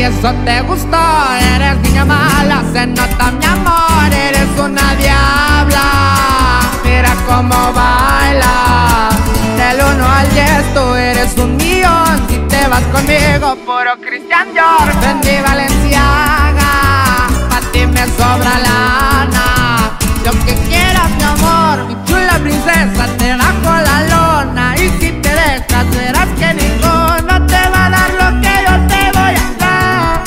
y eso te gustó. Eres niña mala, se nota mi amor. Eres una diabla, mira cómo baila. Del 1 al 10 tú eres un millón. Si te vas conmigo, puro Christian Dior. Fendi Balenciaga, pa' ti me sobra lana. Lo que quieras, mi amor, mi chula princesa, te bajo la lona. Y si te dejas, verás que ninguno te va a dar lo que yo te voy a dar.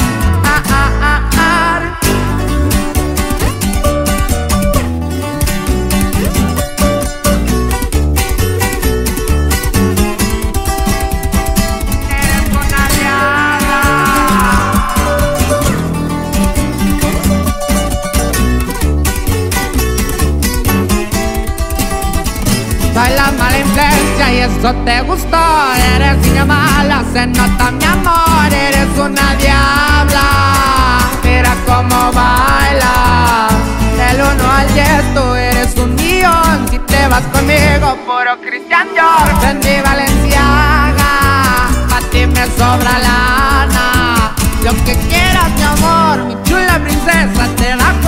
Eres una diabla. Soy la mala influencia y eso te gustó. Eres niña mala, se nota mi amor. Eres una diabla, mira cómo baila. Del 1 al 10 tú eres un millón. Si te vas conmigo, puro Christian Dior. Fendi Balenciaga, pa' ti me sobra lana. Lo que quieras, mi amor, mi chula princesa, te bajo